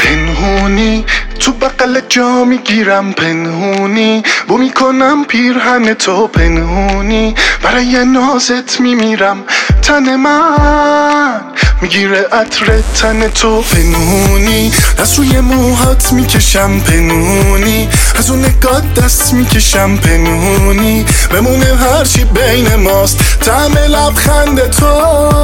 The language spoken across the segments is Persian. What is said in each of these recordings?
پنهونی تو بغل جا میگیرم، پنهونی بو میکنم پیرهن تو، پنهونی برای نازت میمیرم. تن من میگیره عطر تن تو، پنهونی از روی موهات میکشم، پنهونی از اون نگات دست میکشم، پنهونی بمونه هرچی بین ماست طعم لبخند تو.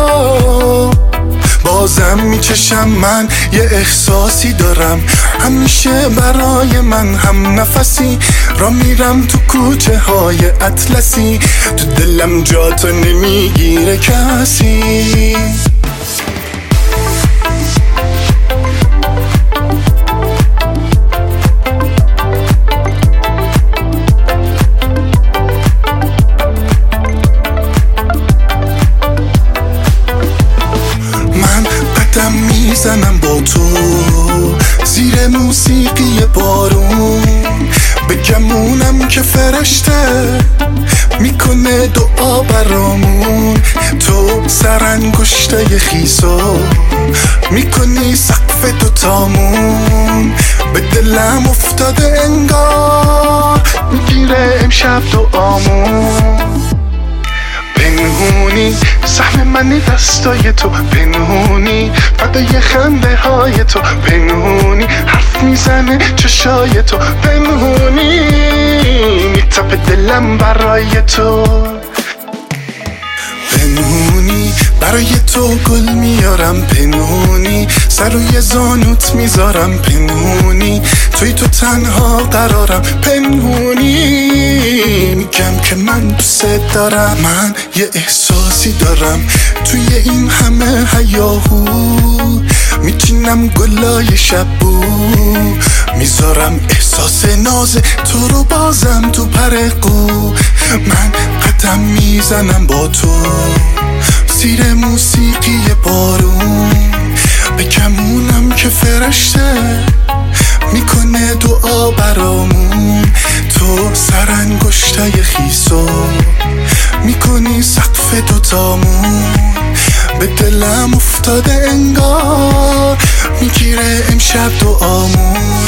بازم میچشم من یه احساسی دارم، همیشه برای من هم نفسی. را میرم تو کوچه های اطلسی، تو دلم جاتو نمیگیره کسی. میزنم با تو زیر موسیقی بارون، به گمونم که فرشته میکنه دعا برامون. تو سرانگشته خیسو میکنی سقف دوتامون، به دلم افتاده انگار میگیره امشب دعامون. پنهونی سهم من دستای تو، پنهونی فدای خنده های تو، پنهونی حرف میزنه چشای تو، پنهونی میتپه دلم برای تو. پنهونی برای تو گل میارم، پنهونی سر روی زانوت میذارم، پنهونی توی تو تنها قرارم، پنهونی میگم که من دوست دارم. من یه احساسی دارم توی این همه هیاهو، میچینم گلای شبو، میذارم احساس ناز تو رو بازم تو پرقو. من قدم میزنم با تو زیر موسیقی بارون، به گمونم که فرشته میکنه دعا برامون. تو سرانگشته خیسو میکنی سقف دوتامون، به دلم افتاده انگار میگیره امشب دعامون.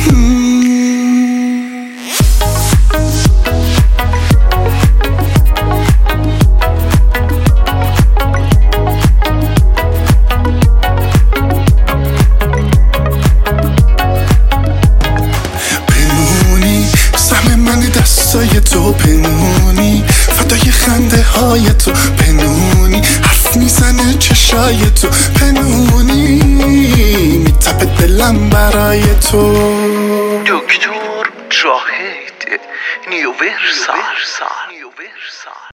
دستای تو پنهونی فدای خنده های تو، پنهونی حرف میزنه چشای تو، پنهونی میتپه دلم برای تو. دکتر جاهد نیوورسال.